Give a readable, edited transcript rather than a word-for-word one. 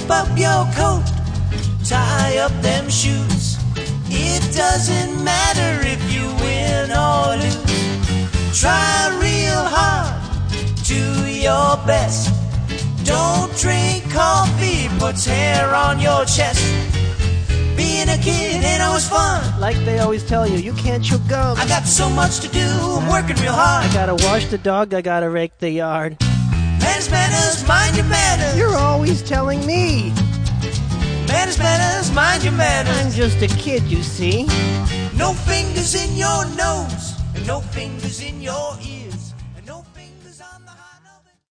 zip up your coat, tie up them shoes. It doesn't matter if you win or lose. Try real hard, do your best. Don't drink coffee, puts hair on your chest. Being a kid ain't always fun. Like they always tell you, you can't chew gum. I got so much to do, I'm working real hard. I gotta wash the dog, I gotta rake the yard. Manners, manners, mind your manners. You're always telling me. Manners, manners, mind your manners. I'm just a kid, you see. No fingers in your nose, and no fingers in your ears.